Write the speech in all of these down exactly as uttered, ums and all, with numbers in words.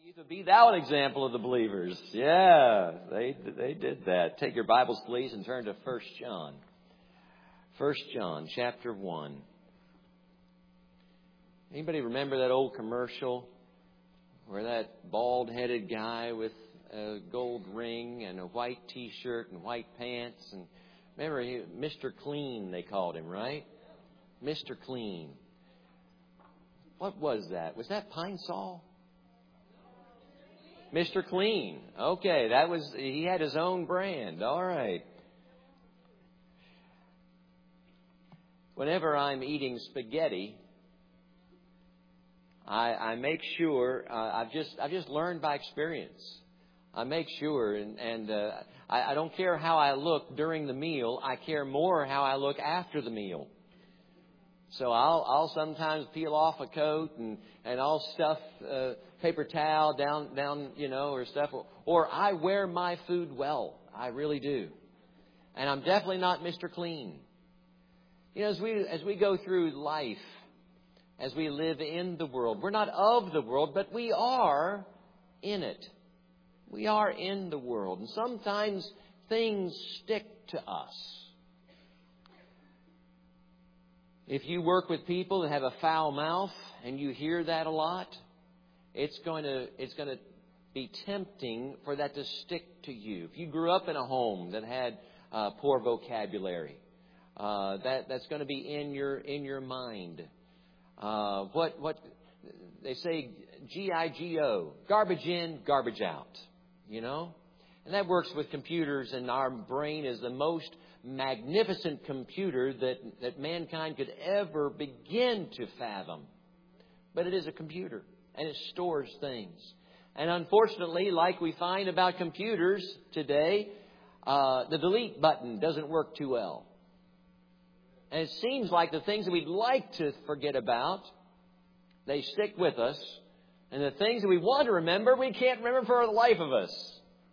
To be thou an example of the believers. Yeah, they they did that. Take your Bibles, please, and turn to First John. First John, chapter one. Anybody remember that old commercial where that bald-headed guy with a gold ring and a white T-shirt and white pants? And remember, he, Mister Clean, they called him, right? Mister Clean. What was that? Was that Pine Sol? Mister Clean. Okay, that was, he had his own brand. All right. Whenever I'm eating spaghetti, I, I make sure, uh, I've just I've just learned by experience. I make sure, and, and uh, I, I don't care how I look during the meal. I care more how I look after the meal. So I'll I'll sometimes peel off a coat and, and I'll stuff uh, paper towel down down you know or stuff, or, or I wear my food well. I really do, and I'm definitely not Mister Clean. You know, as we as we go through life, as we live in the world, we're not of the world, but we are in it. We are in the world, and sometimes things stick to us. If you work with people that have a foul mouth and you hear that a lot, it's going to it's going to be tempting for that to stick to you. If you grew up in a home that had uh, poor vocabulary, uh, that that's going to be in your in your mind. Uh, what what they say, G I G O, garbage in, garbage out. You know, and that works with computers. And our brain is the most magnificent computer that, that mankind could ever begin to fathom. But it is a computer, and it stores things. And unfortunately, like we find about computers today, uh, the delete button doesn't work too well. And it seems like the things that we'd like to forget about, they stick with us. And the things that we want to remember, we can't remember for the life of us.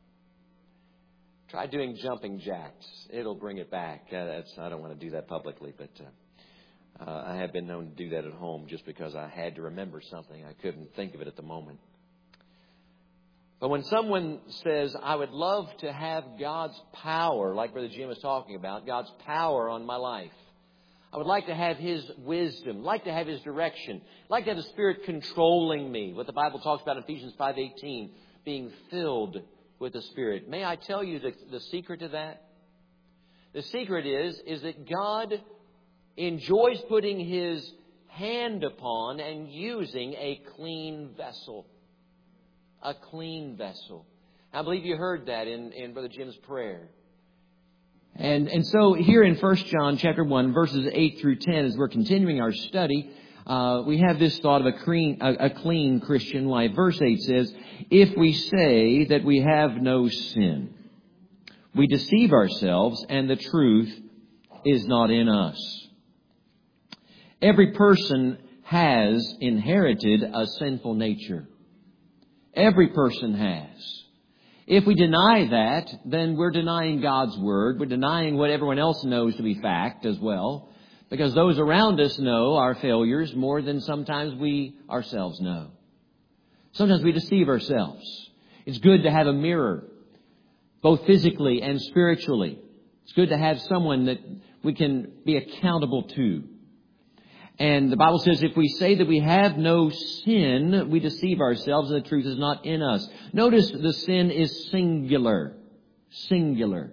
Try doing jumping jacks. It'll bring it back. Uh, that's, I don't want to do that publicly, but uh, uh, I have been known to do that at home just because I had to remember something. I couldn't think of it at the moment. But when someone says, I would love to have God's power, like Brother Jim was talking about, God's power on my life. I would like to have His wisdom, like to have His direction, like to have the Spirit controlling me. What the Bible talks about in Ephesians five eighteen, being filled with the Spirit. May I tell you the, the secret to that? The secret is, is that God enjoys putting His hand upon and using a clean vessel. A clean vessel. I believe you heard that in, in Brother Jim's prayer. And and so here in First John chapter one, verses eight through ten, as we're continuing our study, uh, we have this thought of a clean, a, a clean Christian life. Verse eight says, if we say that we have no sin, we deceive ourselves and the truth is not in us. Every person has inherited a sinful nature. Every person has. If we deny that, then we're denying God's Word. We're denying what everyone else knows to be fact as well. Because those around us know our failures more than sometimes we ourselves know. Sometimes we deceive ourselves. It's good to have a mirror, both physically and spiritually. It's good to have someone that we can be accountable to. And the Bible says if we say that we have no sin, we deceive ourselves and the truth is not in us. Notice the sin is singular. Singular.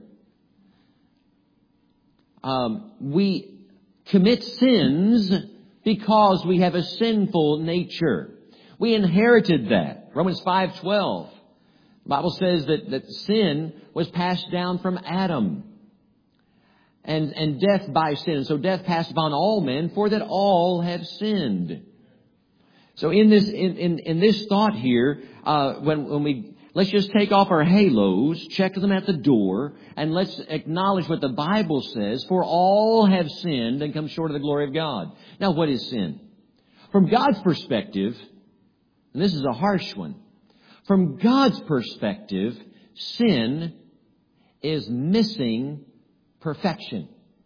Um, we commit sins because we have a sinful nature. We inherited that. Romans five twelve. The Bible says that, that sin was passed down from Adam. And, and death by sin. So death passed upon all men, for that all have sinned. So in this in, in, in this thought here, uh, when when we let's just take off our halos, check them at the door, and let's acknowledge what the Bible says. For all have sinned and come short of the glory of God. Now, what is sin? From God's perspective, and this is a harsh one. From God's perspective, sin is missing perfection.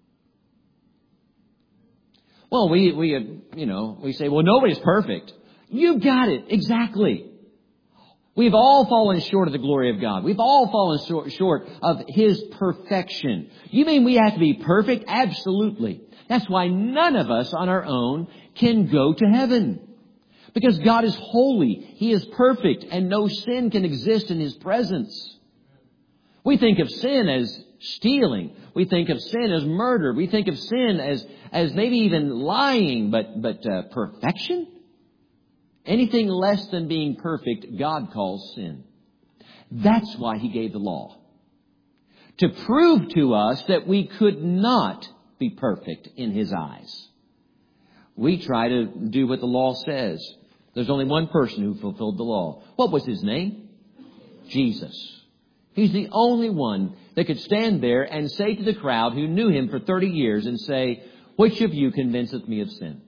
Well, we, we, you know, we say, well, nobody's perfect. You got it. Exactly. We've all fallen short of the glory of God. We've all fallen short of His perfection. You mean we have to be perfect? Absolutely. That's why none of us on our own can go to heaven. Because God is holy. He is perfect, and no sin can exist in His presence. We think of sin as stealing. We think of sin as murder. We think of sin as, as maybe even lying, but, but uh, perfection? Anything less than being perfect, God calls sin. That's why He gave the law. To prove to us that we could not be perfect in His eyes. We try to do what the law says. There's only one person who fulfilled the law. What was His name? Jesus. He's the only one that could stand there and say to the crowd who knew Him for thirty years and say, which of you convinceth me of sin?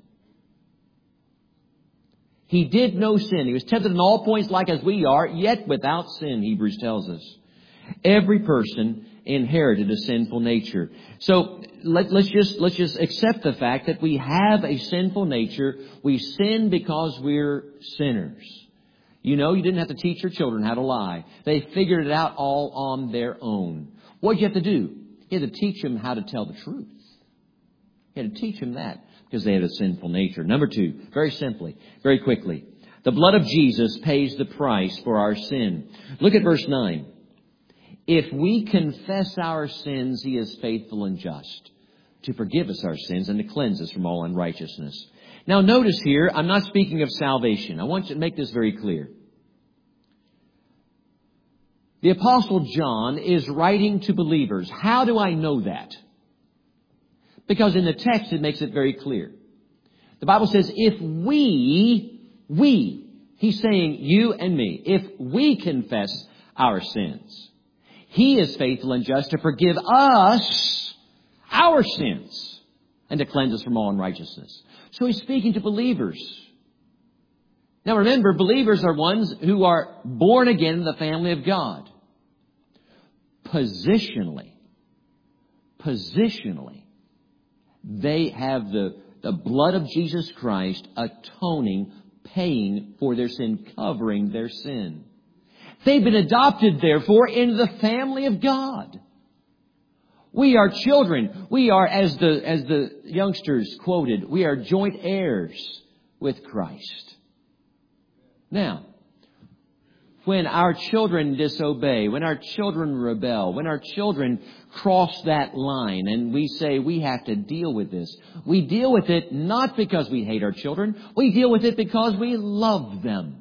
He did no sin. He was tempted in all points like as we are, yet without sin, Hebrews tells us. Every person inherited a sinful nature. So let, let's just let's just accept the fact that we have a sinful nature. We sin because we're sinners. You know, you didn't have to teach your children how to lie. They figured it out all on their own. What did you have to do? You had to teach them how to tell the truth. You had to teach them that because they had a sinful nature. Number two, very simply, very quickly, the blood of Jesus pays the price for our sin. Look at verse nine. If we confess our sins, He is faithful and just to forgive us our sins and to cleanse us from all unrighteousness. Now notice here, I'm not speaking of salvation. I want you to make this very clear. The Apostle John is writing to believers. How do I know that? Because in the text it makes it very clear. The Bible says, if we, we, he's saying you and me, if we confess our sins, He is faithful and just to forgive us our sins and to cleanse us from all unrighteousness. So He's speaking to believers. Now remember, believers are ones who are born again in the family of God. Positionally, positionally, they have the, the blood of Jesus Christ atoning, paying for their sin, covering their sin. They've been adopted, therefore, into the family of God. We are children. We are, as the, as the youngsters quoted, we are joint heirs with Christ. Now, when our children disobey, when our children rebel, when our children cross that line and we say we have to deal with this, we deal with it not because we hate our children. We deal with it because we love them.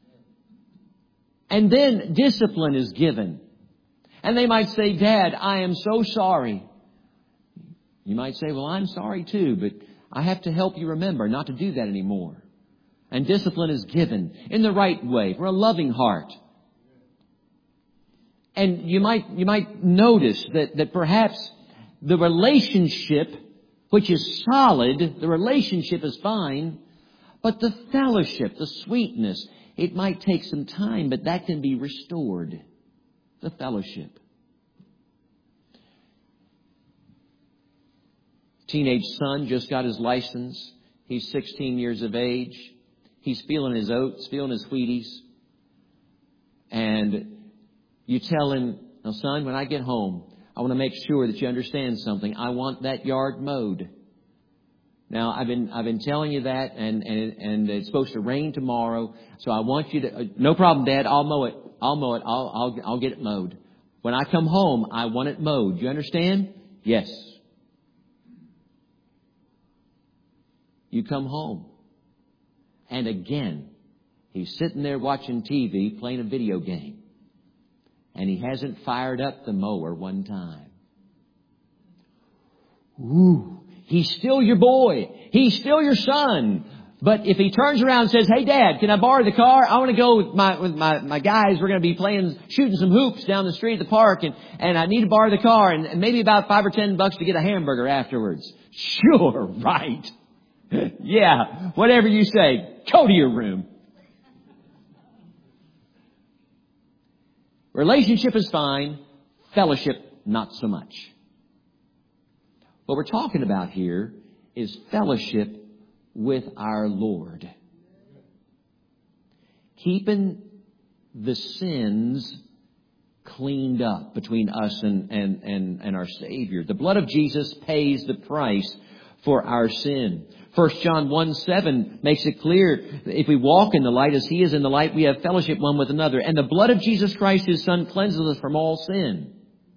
And then discipline is given. And they might say, Dad, I am so sorry. You might say, well, I'm sorry too, but I have to help you remember not to do that anymore. And discipline is given in the right way, for a loving heart. And you might, you might notice that, that perhaps the relationship, which is solid, the relationship is fine, but the fellowship, the sweetness, it might take some time, but that can be restored. The fellowship. Teenage son just got his license. He's sixteen years of age. He's feeling his oats, feeling his Wheaties. And you tell him, now son, when I get home, I want to make sure that you understand something. I want that yard mowed. Now, I've been I've been telling you that, and, and, and it's supposed to rain tomorrow. So I want you to, uh, no problem, Dad, I'll mow it. I'll mow it. I'll, I'll, I'll get it mowed. When I come home, I want it mowed. You understand? Yes. You come home. And again, he's sitting there watching T V, playing a video game. And he hasn't fired up the mower one time. Ooh, he's still your boy. He's still your son. But if he turns around and says, hey, Dad, can I borrow the car? I want to go with my with my, my guys. We're going to be playing, shooting some hoops down the street at the park. And, and I need to borrow the car. And, and maybe about five or ten bucks to get a hamburger afterwards. Sure, right. Yeah, whatever you say. Go to your room. Relationship is fine. Fellowship, not so much. What we're talking about here is fellowship with our Lord. Keeping the sins cleaned up between us and, and, and, and our Savior. The blood of Jesus pays the price for our sin. First John one seven makes it clear, if we walk in the light as He is in the light, we have fellowship one with another. And the blood of Jesus Christ, His Son, cleanses us from all sin.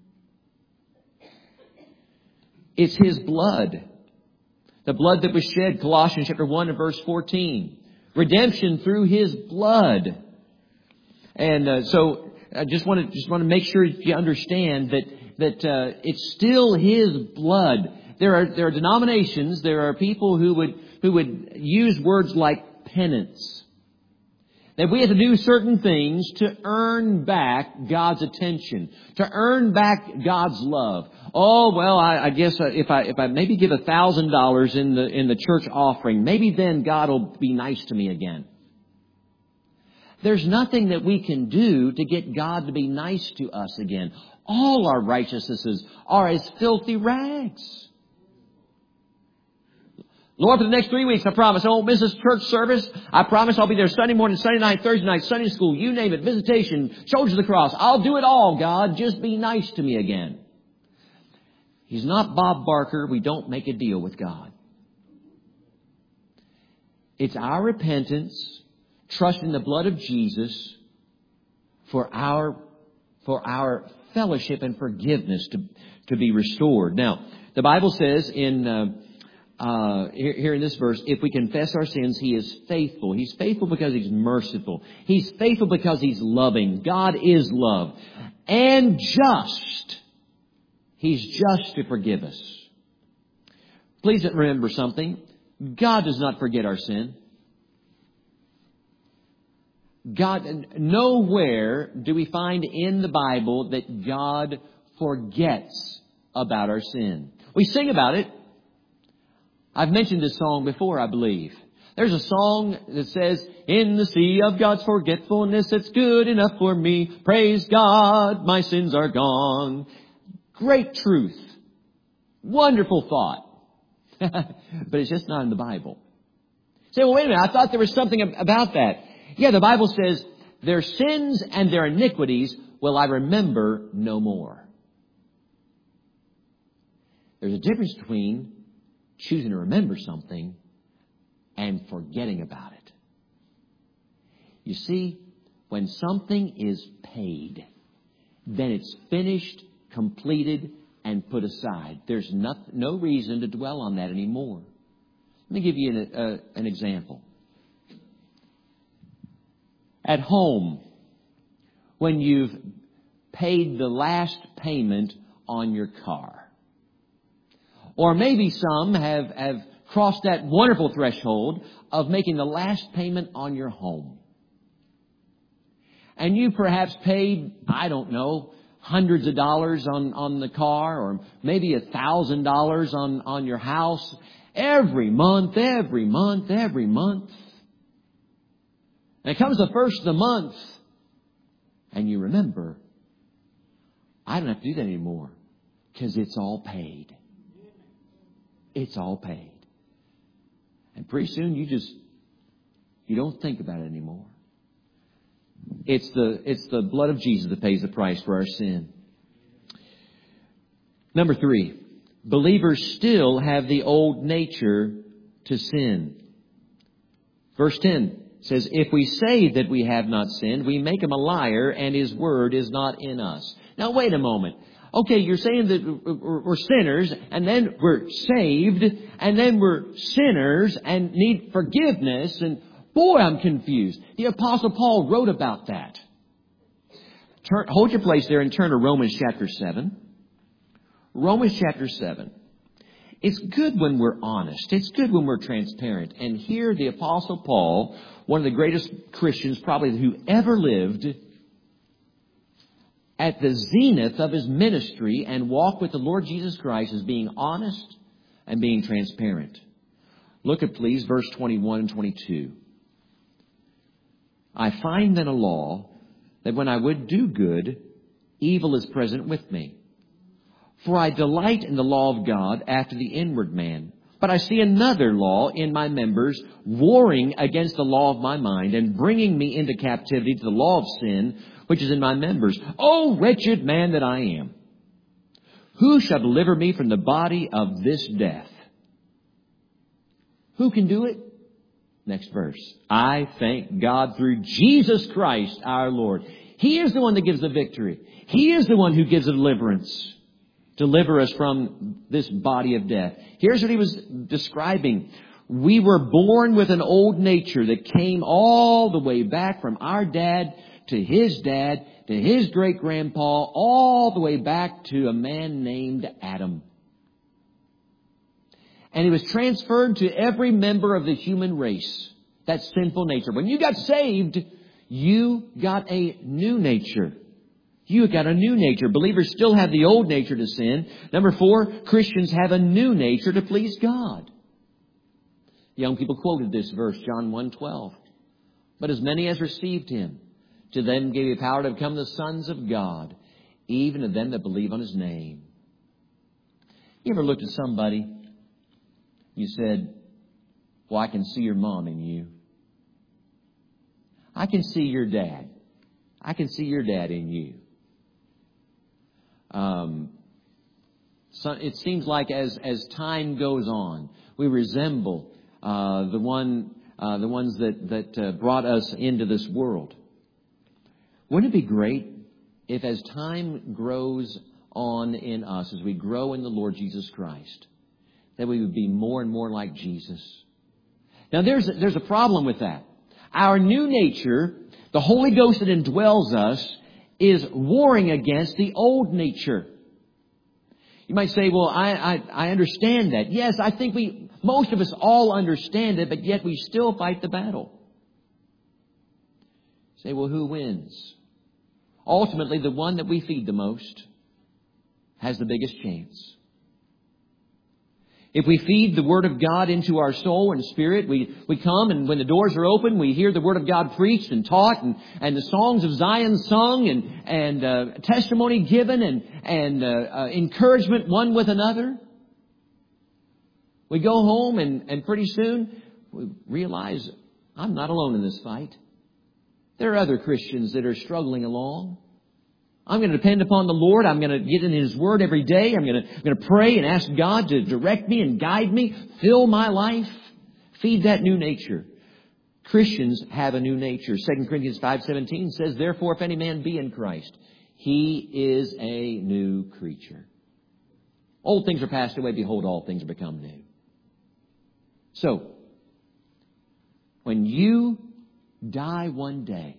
It's His blood. The blood that was shed, Colossians chapter one and verse fourteen. Redemption through His blood. And uh, so I just want to just want to make sure you understand that that uh, it's still His blood. There are there are denominations, there are people who would who would use words like penance. That we have to do certain things to earn back God's attention, to earn back God's love. Oh well, I, I guess if I if I maybe give a thousand dollars in the in the church offering, maybe then God will be nice to me again. There's nothing that we can do to get God to be nice to us again. All our righteousnesses are as filthy rags. Lord, for the next three weeks, I promise I won't miss this church service. I promise I'll be there Sunday morning, Sunday night, Thursday night, Sunday school, you name it, visitation, Soldiers of the Cross. I'll do it all, God. Just be nice to me again. He's not Bob Barker. We don't make a deal with God. It's our repentance, trusting the blood of Jesus for our, for our fellowship and forgiveness to, to be restored. Now, the Bible says in, uh, Uh, here, here in this verse, if we confess our sins, He is faithful. He's faithful because He's merciful. He's faithful because He's loving. God is love. And just. He's just to forgive us. Please remember something. God does not forget our sin. God, nowhere do we find in the Bible that God forgets about our sin. We sing about it. I've mentioned this song before, I believe. There's a song that says, in the sea of God's forgetfulness, it's good enough for me. Praise God, my sins are gone. Great truth. Wonderful thought. But it's just not in the Bible. You say, well, wait a minute, I thought there was something about that. Yeah, the Bible says, their sins and their iniquities will I remember no more. There's a difference between choosing to remember something and forgetting about it. You see, when something is paid, then it's finished, completed, and put aside. There's no, no reason to dwell on that anymore. Let me give you an, uh, an example. At home, when you've paid the last payment on your car, or maybe some have, have crossed that wonderful threshold of making the last payment on your home. And you perhaps paid, I don't know, hundreds of dollars on, on the car, or maybe a thousand dollars on, on your house every month, every month, every month. And it comes the first of the month, and you remember, I don't have to do that anymore because it's all paid. It's all paid. And pretty soon you just, you don't think about it anymore. It's the, it's the blood of Jesus that pays the price for our sin. Number three, believers still have the old nature to sin. Verse ten says, if we say that we have not sinned, we make Him a liar and His word is not in us. Now wait a moment. Okay, you're saying that we're sinners, and then we're saved, and then we're sinners and need forgiveness, and boy, I'm confused. The Apostle Paul wrote about that. Turn, hold your place there and turn to Romans chapter seven. Romans chapter seven. It's good when we're honest. It's good when we're transparent. And here the Apostle Paul, one of the greatest Christians probably who ever lived, at the zenith of his ministry and walk with the Lord Jesus Christ, is being honest and being transparent. Look at, please, verse twenty-one and twenty-two. I find then a law that when I would do good, evil is present with me. For I delight in the law of God after the inward man. But I see another law in my members, warring against the law of my mind and bringing me into captivity to the law of sin, which is in my members. O wretched man that I am! Who shall deliver me from the body of this death? Who can do it? Next verse. I thank God through Jesus Christ our Lord. He is the one that gives the victory. He is the one who gives the deliverance. Deliver us from this body of death. Here's what he was describing. We were born with an old nature that came all the way back from our dad to his dad to his great-grandpa, all the way back to a man named Adam. And it was transferred to every member of the human race, that sinful nature. When you got saved, you got a new nature. You got a new nature. Believers still have the old nature to sin. Number four, Christians have a new nature to please God. Young people quoted this verse, John one twelve. But as many as received Him, to them gave He power to become the sons of God, even to them that believe on His name. You ever looked at somebody, you said, well, I can see your mom in you. I can see your dad. I can see your dad in you. Um, so it seems like as as time goes on, we resemble uh, the one uh, the ones that that uh, brought us into this world. Wouldn't it be great if, as time grows on in us, as we grow in the Lord Jesus Christ, that we would be more and more like Jesus? Now, there's there's a problem with that. Our new nature, the Holy Ghost that indwells us, is warring against the old nature. You might say, well, I, I, I understand that. Yes, I think we, most of us all understand it, but yet we still fight the battle. You say, well, who wins? Ultimately, the one that we feed the most has the biggest chance. If we feed the Word of God into our soul and spirit, we, we come and when the doors are open, we hear the Word of God preached and taught and, and the songs of Zion sung and, and uh, testimony given and, and uh, uh, encouragement one with another. We go home and, and pretty soon we realize I'm not alone in this fight. There are other Christians that are struggling along. I'm going to depend upon the Lord. I'm going to get in His Word every day. I'm going to, I'm going to pray and ask God to direct me and guide me, fill my life, feed that new nature. Christians have a new nature. Second Corinthians five seventeen says, therefore, if any man be in Christ, he is a new creature. Old things are passed away. Behold, all things are become new. So, when you die one day,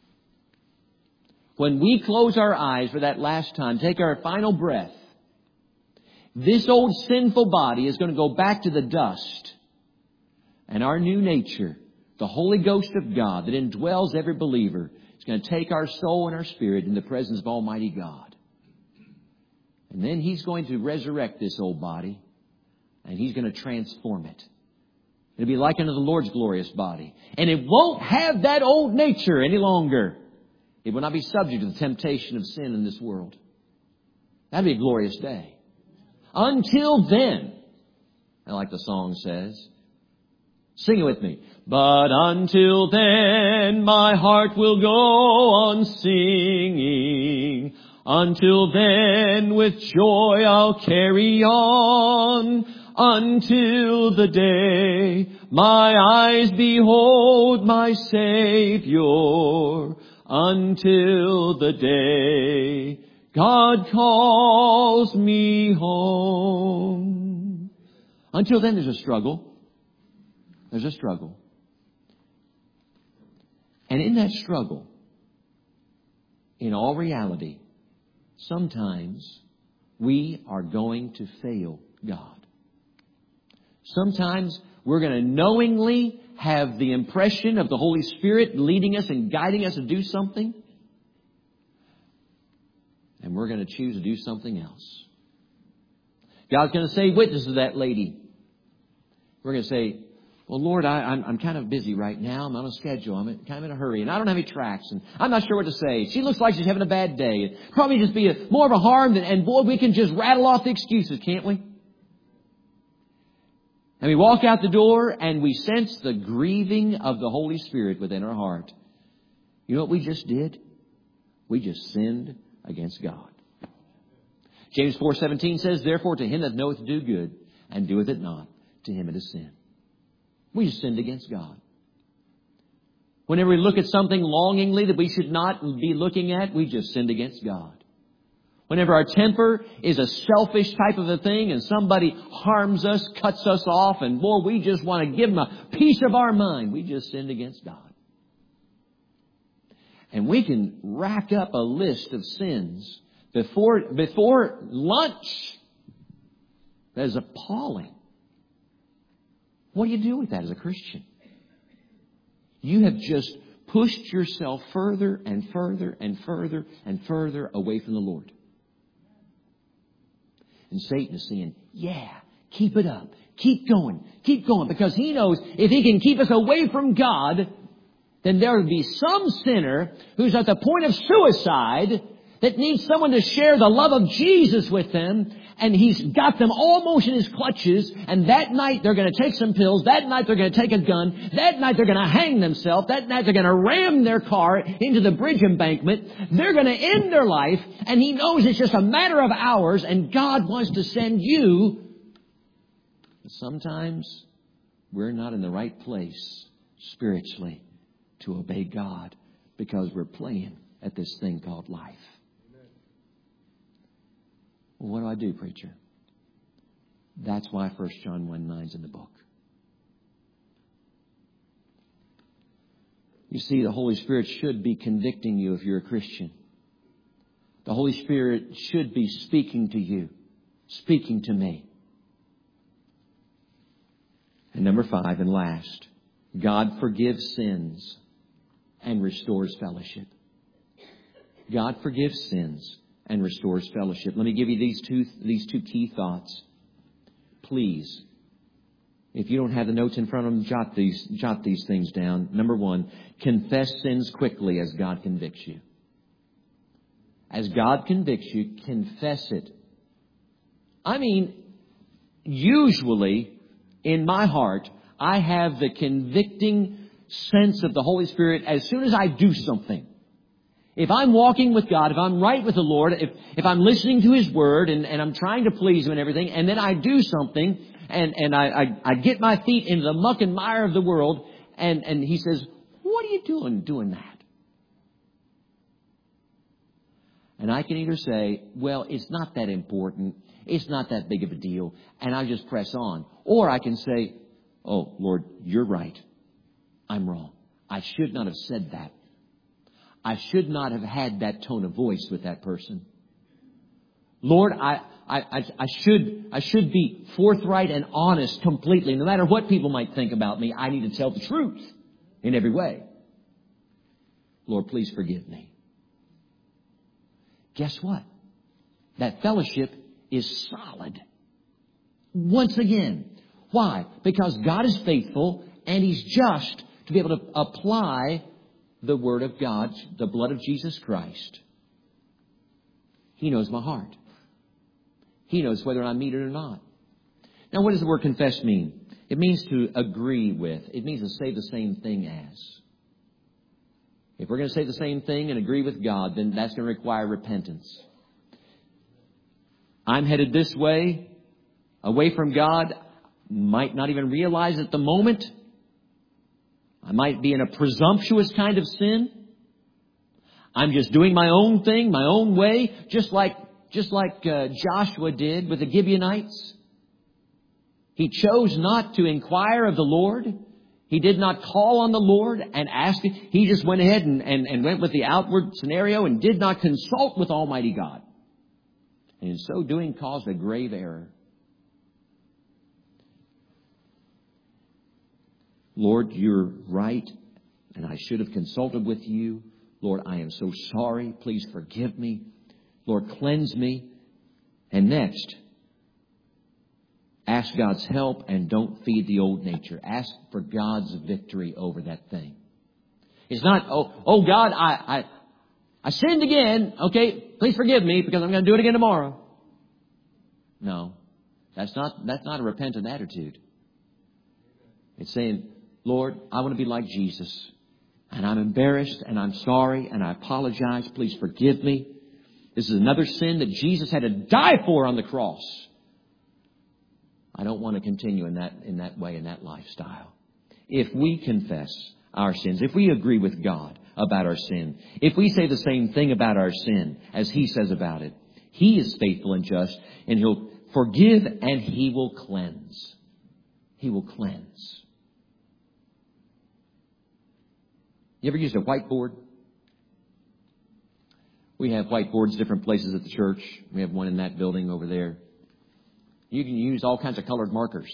when we close our eyes for that last time, take our final breath, this old sinful body is going to go back to the dust. And our new nature, the Holy Ghost of God that indwells every believer, is going to take our soul and our spirit in the presence of Almighty God. And then He's going to resurrect this old body, and He's going to transform it. It'll be like unto the Lord's glorious body. And it won't have that old nature any longer. It will not be subject to the temptation of sin in this world. That'd be a glorious day. Until then, and like the song says, sing it with me. But until then, my heart will go on singing. Until then, with joy I'll carry on. Until the day my eyes behold my Savior. Until the day God calls me home. Until then, there's a struggle. There's a struggle. And in that struggle, in all reality, sometimes we are going to fail God. Sometimes we're going to knowingly have the impression of the Holy Spirit leading us and guiding us to do something. And we're going to choose to do something else. God's going to say, witness to that lady. We're going to say, well, Lord, I, I'm, I'm kind of busy right now. I'm on a schedule. I'm kind of in a hurry. And I don't have any tracks. And I'm not sure what to say. She looks like she's having a bad day. It'd probably just be a, more of a harm. Than, and boy, we can just rattle off the excuses, can't we? And we walk out the door and we sense the grieving of the Holy Spirit within our heart. You know what we just did? We just sinned against God. James four seventeen says, therefore to him that knoweth to do good and doeth it not, to him it is sin. We just sinned against God. Whenever we look at something longingly that we should not be looking at, we just sinned against God. Whenever our temper is a selfish type of a thing and somebody harms us, cuts us off, and boy, we just want to give them a piece of our mind, we just sinned against God. And we can rack up a list of sins before, before lunch that is appalling. What do you do with that as a Christian? You have just pushed yourself further and further and further and further away from the Lord. And Satan is saying, yeah, keep it up. Keep going. Keep going. Because he knows if he can keep us away from God, then there will be some sinner who's at the point of suicide that needs someone to share the love of Jesus with them. And he's got them almost in his clutches. And that night they're going to take some pills. That night they're going to take a gun. That night they're going to hang themselves. That night they're going to ram their car into the bridge embankment. They're going to end their life. And he knows it's just a matter of hours. And God wants to send you. Sometimes we're not in the right place spiritually to obey God because we're playing at this thing called life. Well, what do I do, preacher? That's why First John one nine is in the book. You see, the Holy Spirit should be convicting you if you're a Christian. The Holy Spirit should be speaking to you, speaking to me. And number five and last, God forgives sins and restores fellowship. God forgives sins and restores fellowship. Let me give you these two, these two key thoughts. Please, if you don't have the notes in front of them, jot these, jot these things down. Number one, confess sins quickly as God convicts you. As God convicts you, confess it. I mean, usually in my heart, I have the convicting sense of the Holy Spirit as soon as I do something. If I'm walking with God, if I'm right with the Lord, if, if I'm listening to His Word and, and I'm trying to please Him and everything, and then I do something and, and I, I, I get my feet into the muck and mire of the world and, and He says, what are you doing doing that? And I can either say, well, it's not that important. It's not that big of a deal. And I just press on. Or I can say, oh, Lord, you're right. I'm wrong. I should not have said that. I should not have had that tone of voice with that person. Lord, I, I, I should, I should be forthright and honest completely. No matter what people might think about me, I need to tell the truth in every way. Lord, please forgive me. Guess what? That fellowship is solid. Once again. Why? Because God is faithful and He's just to be able to apply the Word of God, the blood of Jesus Christ. He knows my heart. He knows whether I meet it or not. Now, what does the word confess mean? It means to agree with. It means to say the same thing as. If we're going to say the same thing and agree with God, then that's going to require repentance. I'm headed this way, away from God. Might not even realize at the moment. I might be in a presumptuous kind of sin. I'm just doing my own thing, my own way, just like just like uh, Joshua did with the Gibeonites. He chose not to inquire of the Lord. He did not call on the Lord and ask Him. He just went ahead and, and, and went with the outward scenario and did not consult with Almighty God. And in so doing caused a grave error. Lord, you're right, and I should have consulted with you. Lord, I am so sorry. Please forgive me. Lord, cleanse me. And next, ask God's help and don't feed the old nature. Ask for God's victory over that thing. It's not, oh, oh God, I, I, I sinned again. Okay, please forgive me because I'm going to do it again tomorrow. No, that's not, that's not a repentant attitude. It's saying, Lord, I want to be like Jesus. And I'm embarrassed and I'm sorry and I apologize. Please forgive me. This is another sin that Jesus had to die for on the cross. I don't want to continue in that, in that way, in that lifestyle. If we confess our sins, if we agree with God about our sin, if we say the same thing about our sin as He says about it, He is faithful and just, and He'll forgive and He will cleanse. He will cleanse. You ever used a whiteboard? We have whiteboards different places at the church. We have one in that building over there. You can use all kinds of colored markers.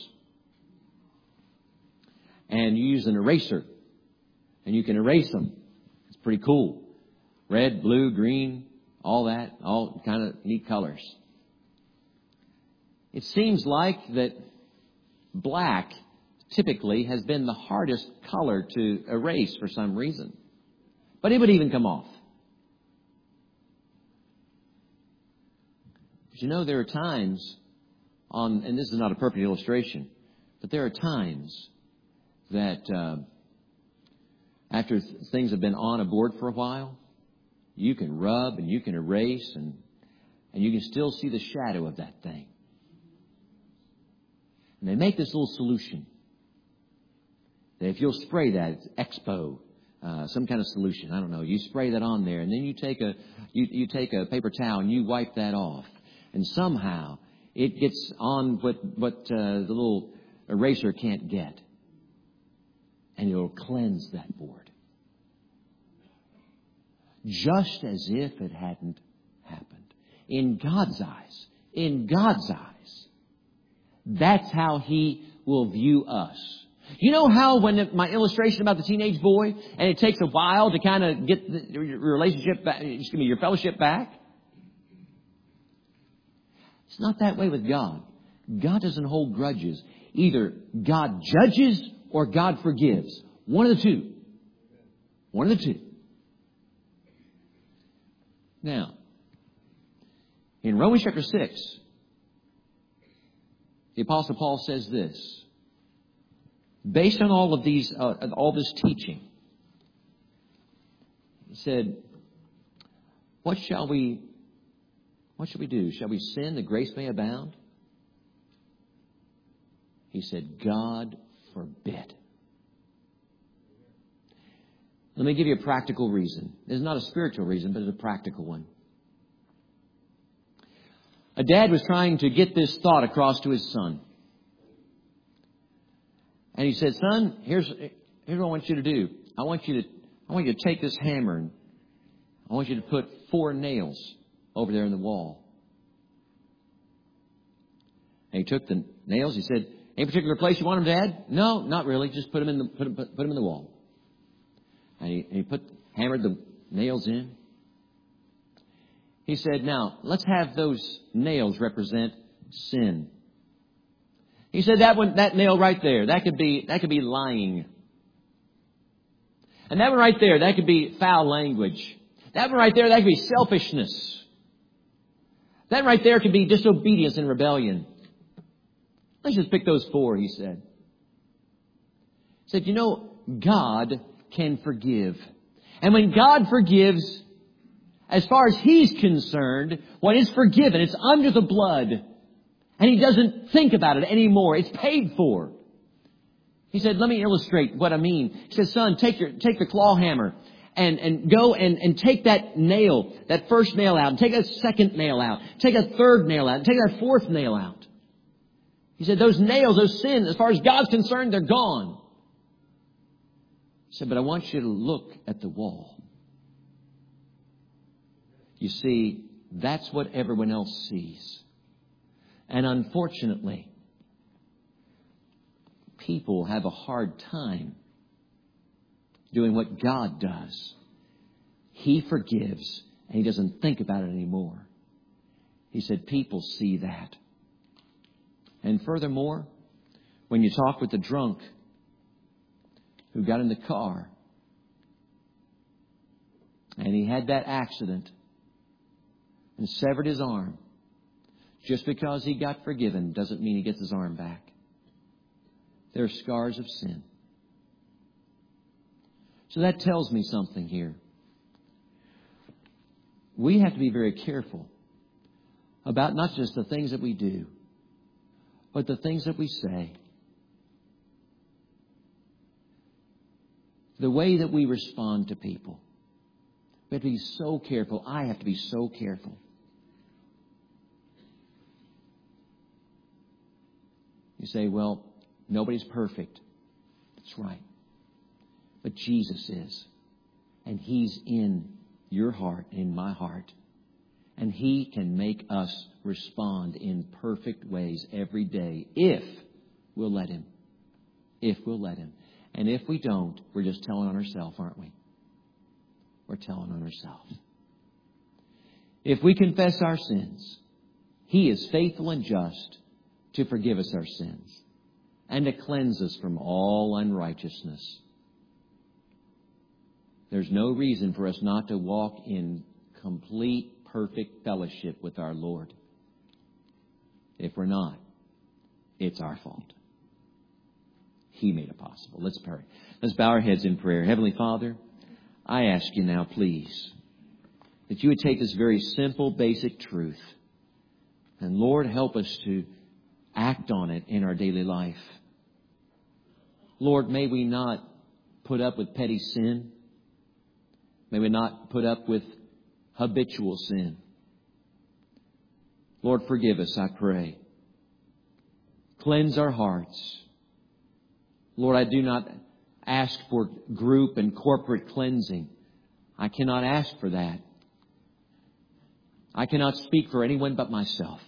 And you use an eraser. And you can erase them. It's pretty cool. Red, blue, green, all that. All kind of neat colors. It seems like that black typically has been the hardest color to erase for some reason. But it would even come off. But you know, there are times on, and this is not a perfect illustration, but there are times that uh, after th- things have been on a board for a while, you can rub and you can erase and, and you can still see the shadow of that thing. And they make this little solution. That if you'll spray that, it's Expo, uh, some kind of solution, I don't know. You spray that on there, and then you take a you, you take a paper towel and you wipe that off, and somehow it gets on what what uh, the little eraser can't get, and it'll cleanse that board, just as if it hadn't happened. In God's eyes, in God's eyes, that's how He will view us. You know how when it, my illustration about the teenage boy, and it takes a while to kind of get the your relationship back, excuse me, your fellowship back? It's not that way with God. God doesn't hold grudges. Either God judges or God forgives. One of the two. One of the two. Now, in Romans chapter six, the Apostle Paul says this. Based on all of these, uh, all this teaching, he said, "What shall we? What shall we do? Shall we sin that grace may abound?" He said, "God forbid." Let me give you a practical reason. It's not a spiritual reason, but it's a practical one. A dad was trying to get this thought across to his son. And he said, "Son, here's, here's what I want you to do. I want you to, I want you to take this hammer and I want you to put four nails over there in the wall." And he took the nails. He said, "Any particular place you want them, Dad?" "No, not really. Just put them in the, put them, put them in the wall." And he, and he put, hammered the nails in. He said, "Now, let's have those nails represent sin." He said that one, that nail right there, that could be, that could be lying. And that one right there, that could be foul language. That one right there, that could be selfishness. That right there could be disobedience and rebellion. Let's just pick those four, he said. He said, you know, God can forgive. And when God forgives, as far as He's concerned, when it's forgiven, it's under the blood. And He doesn't think about it anymore. It's paid for. He said, let me illustrate what I mean. He said, son, take your, take the claw hammer and, and go and, and take that nail, that first nail out, and take a second nail out, take a third nail out, and take that fourth nail out. He said, those nails, those sins, as far as God's concerned, they're gone. He said, but I want you to look at the wall. You see, that's what everyone else sees. And unfortunately, people have a hard time doing what God does. He forgives, and He doesn't think about it anymore. He said people see that. And furthermore, when you talk with the drunk who got in the car and he had that accident and severed his arm, just because he got forgiven doesn't mean he gets his arm back. They're scars of sin. So that tells me something here. We have to be very careful about not just the things that we do, but the things that we say. The way that we respond to people. We have to be so careful. I have to be so careful. You say, well, nobody's perfect. That's right. But Jesus is. And He's in your heart, in my heart. And He can make us respond in perfect ways every day if we'll let Him. If we'll let Him. And if we don't, we're just telling on ourselves, aren't we? We're telling on ourselves. If we confess our sins, He is faithful and just to forgive us our sins and to cleanse us from all unrighteousness. There's no reason for us not to walk in complete, perfect fellowship with our Lord. If we're not, it's our fault. He made it possible. Let's pray. Let's bow our heads in prayer. Heavenly Father, I ask You now, please, that You would take this very simple, basic truth and, Lord, help us to act on it in our daily life. Lord, may we not put up with petty sin. May we not put up with habitual sin. Lord, forgive us, I pray. Cleanse our hearts. Lord, I do not ask for group and corporate cleansing. I cannot ask for that. I cannot speak for anyone but myself.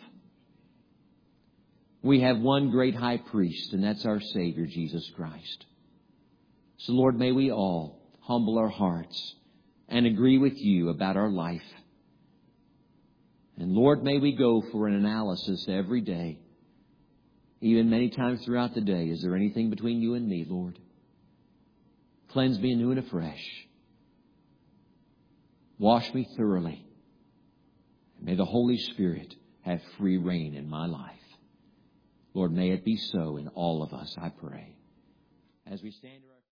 We have one great high priest, and that's our Savior, Jesus Christ. So, Lord, may we all humble our hearts and agree with You about our life. And, Lord, may we go for an analysis every day, even many times throughout the day. Is there anything between You and me, Lord? Cleanse me anew and afresh. Wash me thoroughly. May the Holy Spirit have free reign in my life. Lord, may it be so in all of us, I pray. As we stand